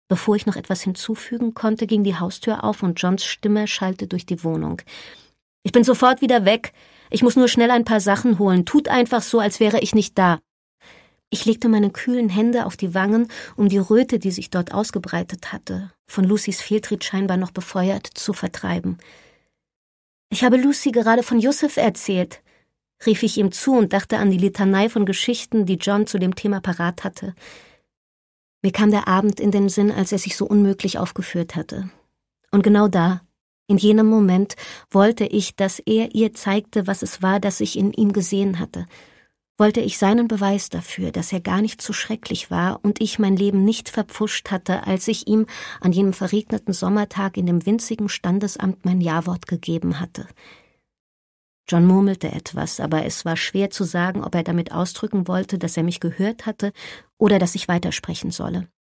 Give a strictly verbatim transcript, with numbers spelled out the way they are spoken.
Bevor ich noch etwas hinzufügen konnte, ging die Haustür auf und Johns Stimme schallte durch die Wohnung. »Ich bin sofort wieder weg. Ich muss nur schnell ein paar Sachen holen. Tut einfach so, als wäre ich nicht da.« Ich legte meine kühlen Hände auf die Wangen, um die Röte, die sich dort ausgebreitet hatte, von Lucys Fehltritt scheinbar noch befeuert, zu vertreiben. »Ich habe Lucy gerade von Yusuf erzählt«, rief ich ihm zu und dachte an die Litanei von Geschichten, die John zu dem Thema parat hatte. Mir kam der Abend in den Sinn, als er sich so unmöglich aufgeführt hatte. Und genau da, in jenem Moment, wollte ich, dass er ihr zeigte, was es war, das ich in ihm gesehen hatte. Wollte ich seinen Beweis dafür, dass er gar nicht so schrecklich war und ich mein Leben nicht verpfuscht hatte, als ich ihm an jenem verregneten Sommertag in dem winzigen Standesamt mein Ja-Wort gegeben hatte. John murmelte etwas, aber es war schwer zu sagen, ob er damit ausdrücken wollte, dass er mich gehört hatte oder dass ich weitersprechen solle.